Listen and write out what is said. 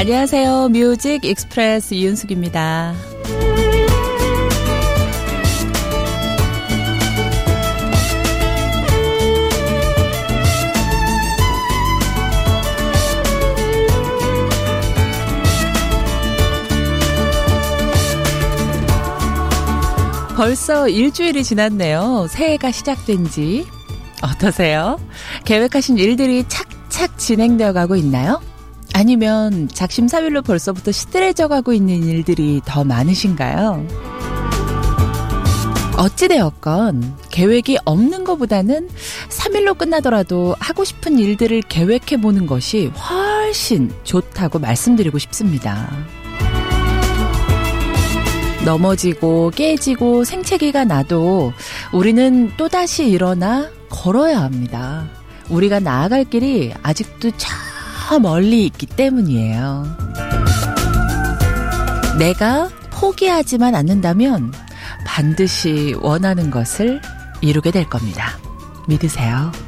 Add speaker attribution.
Speaker 1: 안녕하세요. 뮤직 익스프레스 이윤숙입니다. 벌써 일주일이 지났네요. 새해가 시작된 지. 어떠세요? 계획하신 일들이 착착 진행되어 가고 있나요? 아니면 작심삼일로 벌써부터 시들해져 가고 있는 일들이 더 많으신가요? 어찌되었건 계획이 없는 것보다는 3일로 끝나더라도 하고 싶은 일들을 계획해보는 것이 훨씬 좋다고 말씀드리고 싶습니다. 넘어지고 깨지고 생채기가 나도 우리는 또다시 일어나 걸어야 합니다. 우리가 나아갈 길이 아직도 저 멀리 있기 때문이에요. 내가 포기하지만 않는다면 반드시 원하는 것을 이루게 될 겁니다. 믿으세요.